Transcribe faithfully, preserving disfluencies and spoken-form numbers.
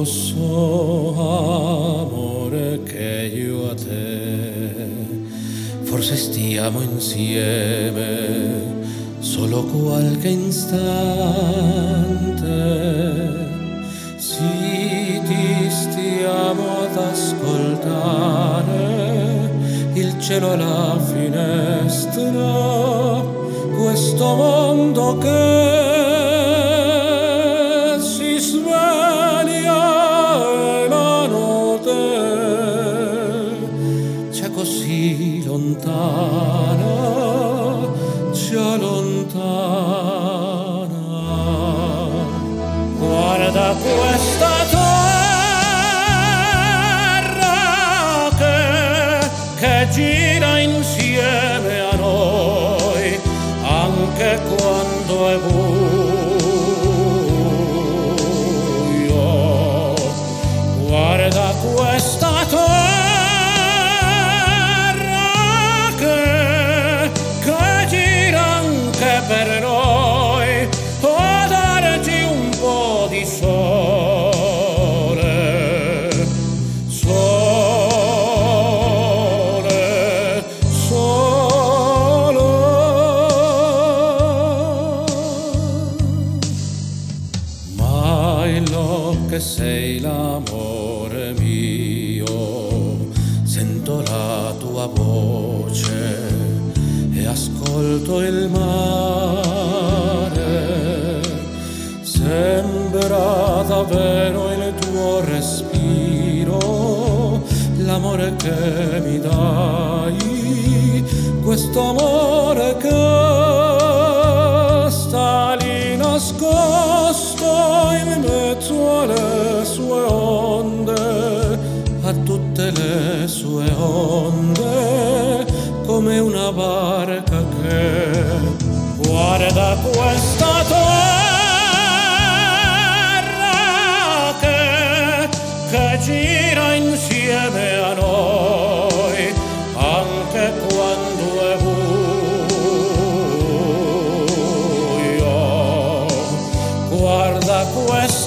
Lo so, amore, che io a te forse stiamo insieme solo qualche istante. Sì, ti stiamo ad ascoltare, il cielo alla finestra, questo mondo che si sveglia e la notte c'è così lontana, ci allontana. Guarda questa terra che, che gira insieme a noi anche quando è buio. Guarda questa terra che, che gira anche per noi, a darci un po' di sole, sole, sole. Mai lo che sei l'amore mio, sento la tua voce e ascolto il mare. Sembra davvero il tuo respiro, l'amore che mi dai, questo amore che sta lì nascosto in mezzo alle sue onde, a tutte le sue onde, come una barca che guarda questa terra che, che gira insieme a noi anche quando è buio. Guarda questa